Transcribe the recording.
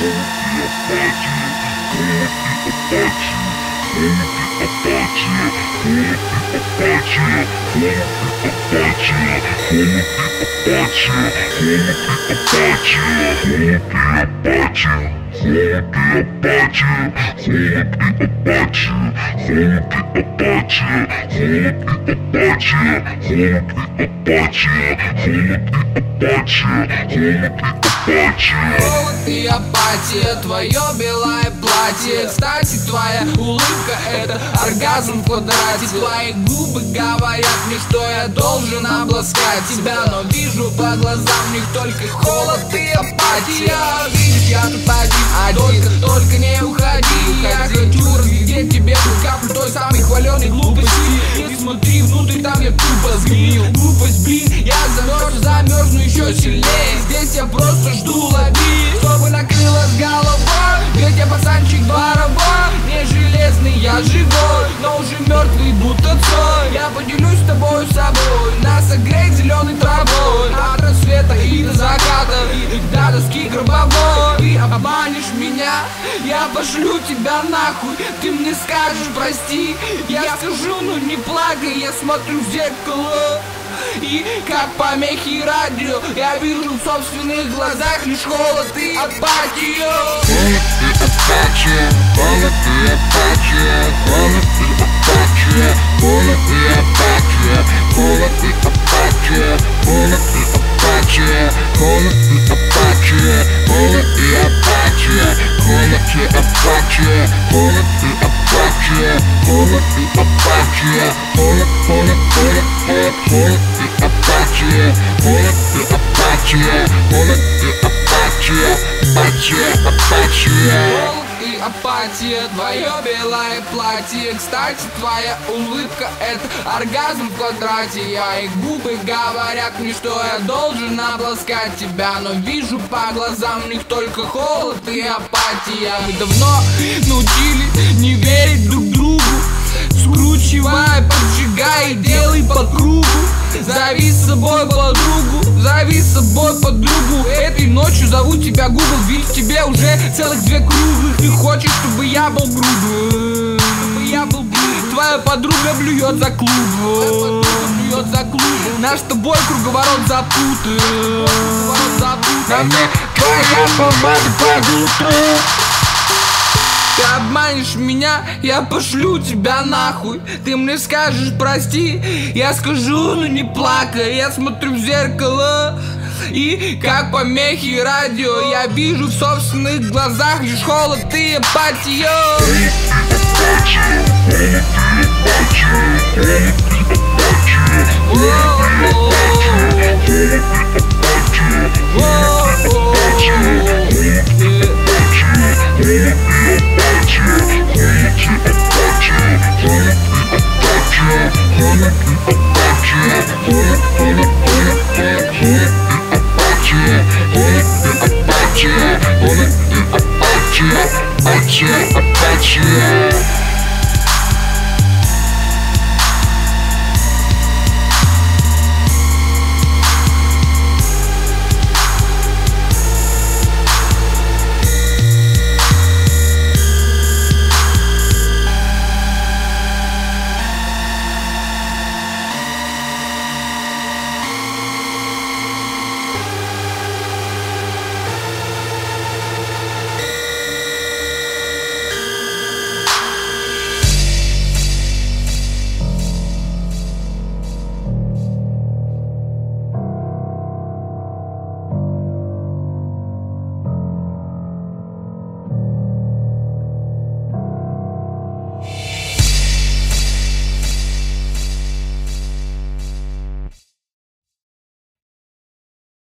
и апатия, твое белое платье. Кстати, твоя улыбка — это оргазм в квадрате. Твои губы говорят мне, что я должен обласкать тебя, но вижу по глазам них только холод и апатия. Видишь, я тут один, только не уходи. Я хочу разглядеть тебе каплю той самой хваленой глупости. Не смотри внутрь, там я тупо сгнил. Глупость, блин, я замерзну еще сильнее. Здесь я просто жду, лови, чтобы накрылась голова. Ведь я пацанчик дворовой, не железный, я живой, но уже мертвый, будто цой. Я поделюсь с тобой собой, нас согреть зеленой травой. От рассвета и до заката, и до доски гробовой. Ты обманешь меня, я пошлю тебя нахуй. Ты мне скажешь прости, я скажу, ну не плакай. Я смотрю в зеркало, и как помехи радио, я вижу в собственных глазах лишь холод и апатию. Холод и апатия, холод и апатия, холод и апатия, холод и апатия, холод и апатия, холод и апатия, холод и апатия, холод и апатия, холод и апатия, холод и апатия, холод и апатия, холод и апатия, холод и апатия, апатия. И апатия, твое белое платье. Кстати, твоя улыбка — это оргазм в квадрате. Мои губы говорят мне, что я должен обласкать тебя, но вижу по глазам в них только холод и апатия. Мы давно научились не верить друг другу, скручивай, поджигай, делай по кругу. Зови с собой подругу, зови с собой подругу. Этой ночью зову тебя Google, ведь в тебе уже целых 2 круглых. Ты хочешь, чтобы я был грубым, твоя подруга блюет за клубом, наш с тобой круговорот запутает. На мне твоя помада под утро. Ты обманешь меня, я пошлю тебя нахуй. Ты мне скажешь прости, я скажу, ну не плакай. Я смотрю в зеркало, и как помехи радио, я вижу в собственных глазах лишь холод и апатию. Апатия.